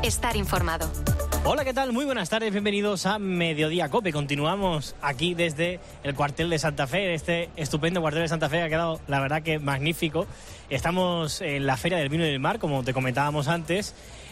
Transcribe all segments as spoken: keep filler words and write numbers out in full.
estar informado. Hola, ¿qué tal? Muy buenas tardes, bienvenidos a Mediodía Cope. Continuamos aquí desde el cuartel de Santa Fe, este estupendo cuartel de Santa Fe que ha quedado, la verdad, que magnífico. Estamos en la Feria del Vino y del Mar, como te comentábamos antes,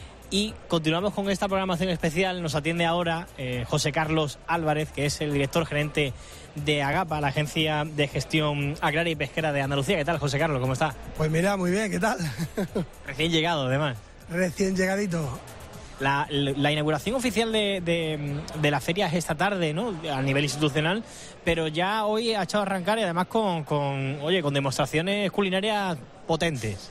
y continuamos con esta programación especial. Nos atiende ahora eh, José Carlos Álvarez, que es el director gerente de AGAPA, la Agencia de Gestión Agraria y Pesquera de Andalucía. ¿Qué tal, José Carlos? ¿Cómo está? Pues mira, muy bien, ¿qué tal? Recién llegado, además. Recién llegadito. La, la inauguración oficial de, de, de la feria es esta tarde, ¿no?, a nivel institucional, pero ya hoy ha echado a arrancar, y además con, con, oye, con demostraciones culinarias potentes.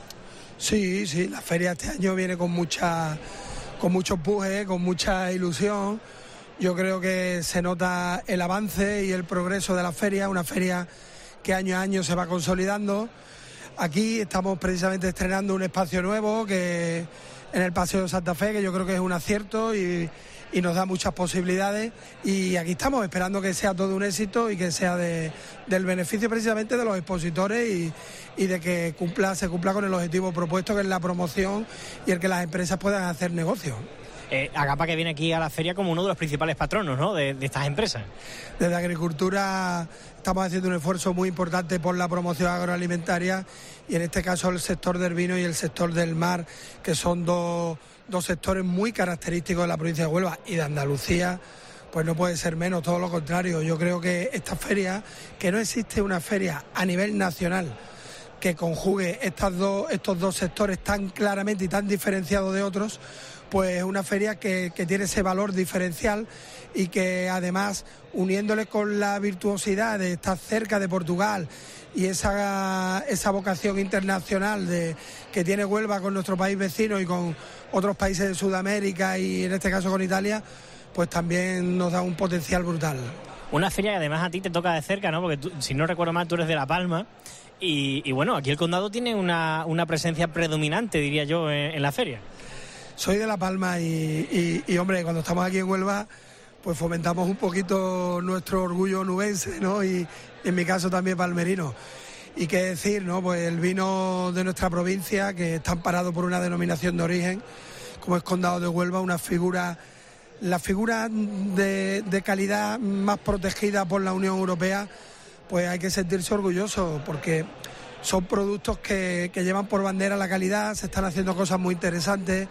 Sí, sí, la feria este año viene con mucha, con mucho empuje, con mucha ilusión. Yo creo que se nota el avance y el progreso de la feria, una feria que año a año se va consolidando. Aquí estamos precisamente estrenando un espacio nuevo que en el Paseo de Santa Fe, que yo creo que es un acierto y, y nos da muchas posibilidades, y aquí estamos esperando que sea todo un éxito y que sea de, del beneficio precisamente de los expositores y, y de que cumpla, se cumpla con el objetivo propuesto, que es la promoción y el que las empresas puedan hacer negocio. Eh, AGAPA, que viene aquí a la feria como uno de los principales patronos, ¿no?, de, de estas empresas. Desde Agricultura estamos haciendo un esfuerzo muy importante por la promoción agroalimentaria, y en este caso el sector del vino y el sector del mar, que son dos, dos sectores muy característicos de la provincia de Huelva y de Andalucía. Pues no puede ser menos, todo lo contrario. Yo creo que esta feria, que no existe una feria a nivel nacional que conjugue estas dos, estos dos sectores tan claramente y tan diferenciados de otros, pues es una feria que, que tiene ese valor diferencial, y que además, uniéndole con la virtuosidad de estar cerca de Portugal y esa, esa vocación internacional de, que tiene Huelva con nuestro país vecino y con otros países de Sudamérica, y en este caso con Italia, pues también nos da un potencial brutal. Una feria que además a ti te toca de cerca, ¿no?, porque tú, si no recuerdo mal, tú eres de La Palma, y, y bueno, aquí el condado tiene una, una presencia predominante, diría yo, en, en la feria. Soy de La Palma y, y, y, hombre, cuando estamos aquí en Huelva, pues fomentamos un poquito nuestro orgullo nubense, ¿no?, y en mi caso también palmerino. Y qué decir, ¿no?, pues el vino de nuestra provincia, que está amparado por una denominación de origen, como es Condado de Huelva, una figura, la figura de, de calidad más protegida por la Unión Europea, pues hay que sentirse orgulloso, porque son productos que, que llevan por bandera la calidad, se están haciendo cosas muy interesantes.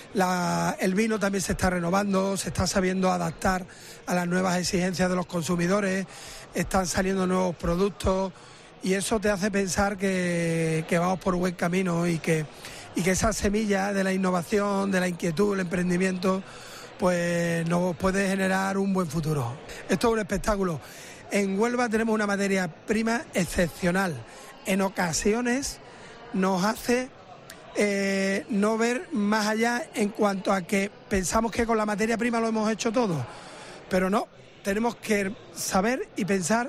La, el vino también se está renovando, se está sabiendo adaptar a las nuevas exigencias de los consumidores, están saliendo nuevos productos, y eso te hace pensar que, que vamos por buen camino, y que, y que esa semilla de la innovación, de la inquietud, el emprendimiento, pues nos puede generar un buen futuro. Esto es un espectáculo. En Huelva tenemos una materia prima excepcional. En ocasiones nos hace eh, no ver más allá, en cuanto a que pensamos que con la materia prima lo hemos hecho todo, pero no, tenemos que saber y pensar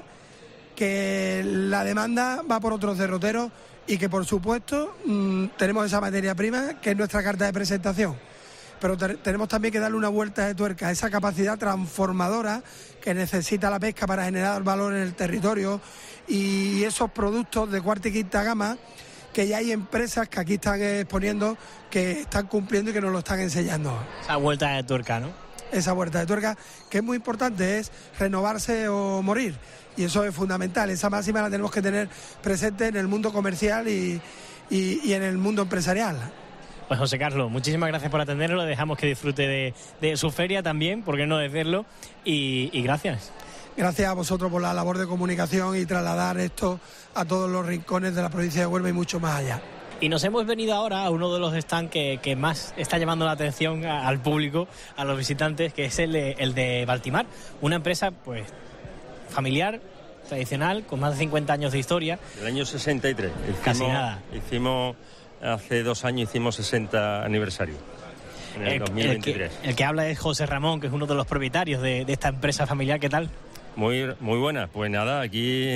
que la demanda va por otros derroteros, y que por supuesto mmm, tenemos esa materia prima que es nuestra carta de presentación, pero te- tenemos también que darle una vuelta de tuerca a esa capacidad transformadora que necesita la pesca para generar valor en el territorio, y esos productos de cuarta y quinta gama que ya hay empresas que aquí están exponiendo, que están cumpliendo y que nos lo están enseñando. Esa vuelta de tuerca, ¿no? Esa vuelta de tuerca, que es muy importante, es renovarse o morir, y eso es fundamental. Esa máxima la tenemos que tener presente en el mundo comercial y, y, y en el mundo empresarial. Pues José Carlos, muchísimas gracias por atenderlo, le dejamos que disfrute de, de su feria también, por qué no decirlo, y, y gracias. Gracias a vosotros por la labor de comunicación y trasladar esto a todos los rincones de la provincia de Huelva y mucho más allá. Y nos hemos venido ahora a uno de los stands que, que más está llamando la atención a, al público, a los visitantes, que es el de, el de Baltimar, una empresa pues familiar, tradicional, con más de cincuenta años de historia. El año sesenta y tres. Hicimos, Casi nada. Hicimos, hace dos años hicimos sesenta aniversario, en el, el dos mil veintitrés. El que, el que habla es José Ramón, que es uno de los propietarios de, de esta empresa familiar. ¿Qué tal? Muy, muy buena. Pues nada, aquí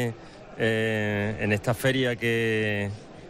eh, en esta feria que,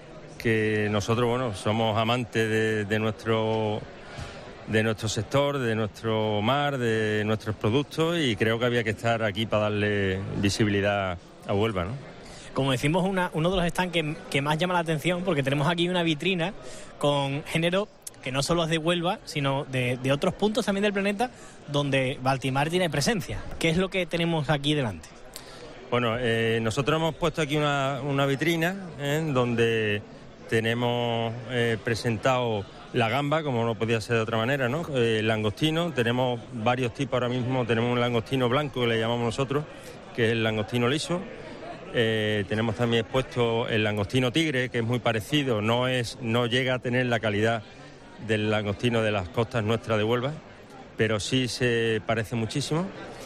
que nosotros, bueno, somos amantes de, de nuestro de nuestro sector, de nuestro mar, de nuestros productos, y creo que había que estar aquí para darle visibilidad a Huelva, ¿no? Como decimos, una, uno de los stands que, que más llama la atención, porque tenemos aquí una vitrina con género que no solo es de Huelva, sino de, de otros puntos también del planeta donde Baltimar tiene presencia. ¿Qué es lo que tenemos aquí delante? Bueno, eh, nosotros hemos puesto aquí una, una vitrina ¿eh? donde tenemos eh, presentado la gamba, como no podía ser de otra manera, ¿no? Eh, el langostino, tenemos varios tipos ahora mismo, tenemos un langostino blanco que le llamamos nosotros, que es el langostino liso. Eh, tenemos también expuesto el langostino tigre, que es muy parecido, no, es, no llega a tener la calidad del langostino de las costas nuestras de Huelva, pero sí se parece muchísimo.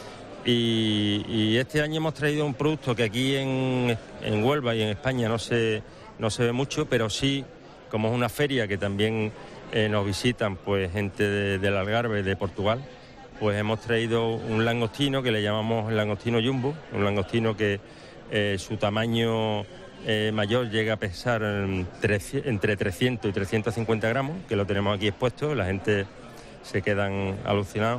Y, y este año hemos traído un producto que aquí en, en Huelva y en España no se, no se ve mucho, pero sí, como es una feria que también eh, nos visitan pues gente de, del Algarve, de Portugal, pues hemos traído un langostino que le llamamos el langostino jumbo, un langostino que eh, su tamaño eh, mayor llega a pesar entre, entre trescientos y trescientos cincuenta gramos, que lo tenemos aquí expuesto, la gente se quedan alucinados.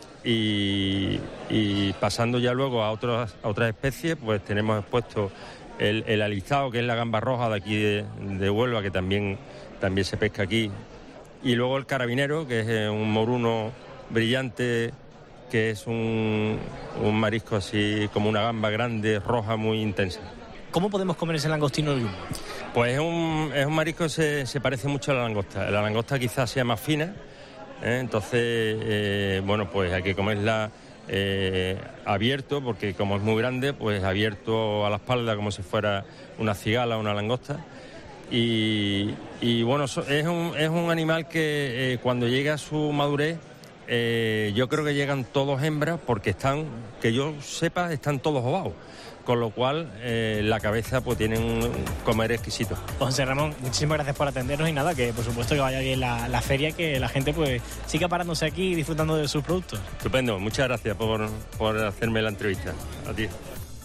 Y, y pasando ya luego a, otros, a otras especies, pues tenemos expuesto el, el alistado, que es la gamba roja de aquí de, de Huelva, que también, también se pesca aquí. Y luego el carabinero, que es un moruno brillante, que es un, un marisco así como una gamba grande, roja, muy intensa. ¿Cómo podemos comer ese langostino jumbo? Pues es un, es un marisco que se, se parece mucho a la langosta. La langosta quizás sea más fina. ¿Eh? Entonces, eh, bueno, pues hay que comerla eh, abierto, porque como es muy grande, pues abierto a la espalda como si fuera una cigala o una langosta. Y, y bueno, es un, es un animal que eh, cuando llega a su madurez, eh, yo creo que llegan todos hembras, porque están, que yo sepa, están todos ovados. Con lo cual, eh, la cabeza pues tiene un comer exquisito. José Ramón, muchísimas gracias por atendernos y nada, que por supuesto que vaya bien la, la feria, que la gente pues siga parándose aquí y disfrutando de sus productos. Estupendo, muchas gracias por, por hacerme la entrevista. A ti.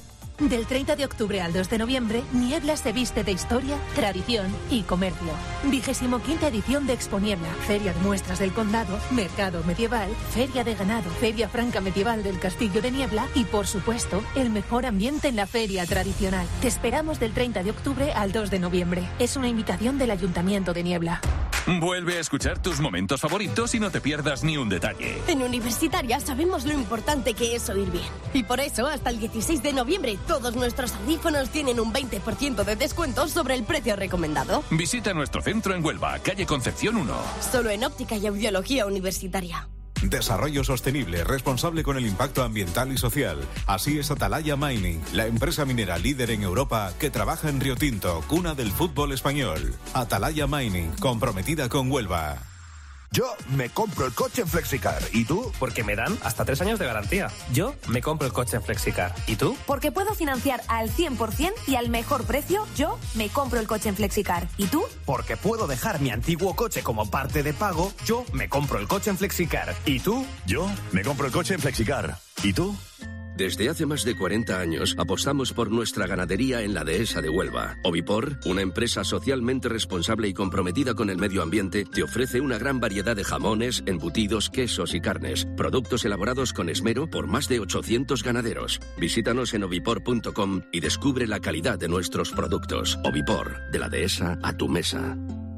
Del treinta de octubre al dos de noviembre, Niebla se viste de historia, tradición y comercio. Vigésimo quinta edición de Expo Niebla, Feria de Muestras del Condado, Mercado Medieval, Feria de Ganado, Feria Franca Medieval del Castillo de Niebla y, por supuesto, el mejor ambiente en la feria tradicional. Te esperamos del treinta de octubre al dos de noviembre. Es una invitación del Ayuntamiento de Niebla. Vuelve a escuchar tus momentos favoritos y no te pierdas ni un detalle. En Universitaria sabemos lo importante que es oír bien. Y por eso, hasta el dieciséis de noviembre, todos nuestros audífonos tienen un veinte por ciento de descuento sobre el precio recomendado. Visita nuestro centro en Huelva, calle Concepción uno. Solo en Óptica y Audiología Universitaria. Desarrollo sostenible, responsable con el impacto ambiental y social. Así es Atalaya Mining, la empresa minera líder en Europa que trabaja en Río Tinto, cuna del fútbol español. Atalaya Mining, comprometida con Huelva. Yo me compro el coche en Flexicar. ¿Y tú? Porque me dan hasta tres años de garantía. Yo me compro el coche en Flexicar. ¿Y tú? Porque puedo financiar al cien por ciento y al mejor precio. Yo me compro el coche en Flexicar. ¿Y tú? Porque puedo dejar mi antiguo coche como parte de pago. Yo me compro el coche en Flexicar. ¿Y tú? Yo me compro el coche en Flexicar. ¿Y tú? Desde hace más de cuarenta años apostamos por nuestra ganadería en la dehesa de Huelva. Ovipor, una empresa socialmente responsable y comprometida con el medio ambiente, te ofrece una gran variedad de jamones, embutidos, quesos y carnes. Productos elaborados con esmero por más de ochocientos ganaderos. Visítanos en ovipor punto com y descubre la calidad de nuestros productos. Ovipor, de la dehesa a tu mesa.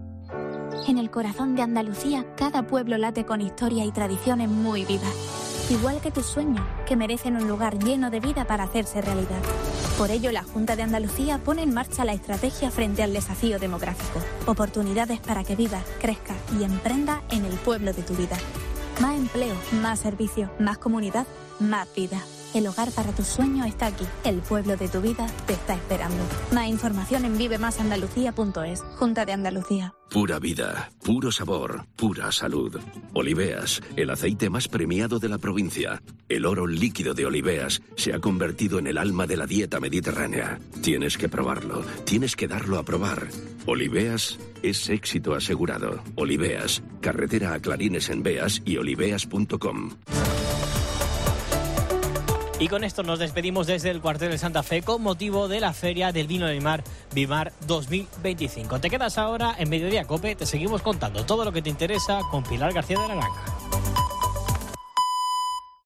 En el corazón de Andalucía, cada pueblo late con historia y tradiciones muy vivas. Igual que tus sueños, que merecen un lugar lleno de vida para hacerse realidad. Por ello, la Junta de Andalucía pone en marcha la estrategia frente al desafío demográfico. Oportunidades para que vivas, crezcas y emprendas en el pueblo de tu vida. Más empleo, más servicio, más comunidad, más vida. El hogar para tus sueños está aquí. El pueblo de tu vida te está esperando. Más información en vive más andalucía punto es. Junta de Andalucía. Pura vida, puro sabor, pura salud. Oliveas, el aceite más premiado de la provincia. El oro líquido de Oliveas se ha convertido en el alma de la dieta mediterránea. Tienes que probarlo, tienes que darlo a probar. Oliveas es éxito asegurado. Oliveas, carretera a Clarines en Beas y oliveas punto com. Y con esto nos despedimos desde el cuartel de Santa Fe con motivo de la Feria del Vino del Mar Bimar dos mil veinticinco. Te quedas ahora en Mediodía Cope, te seguimos contando todo lo que te interesa con Pilar García de la Granja.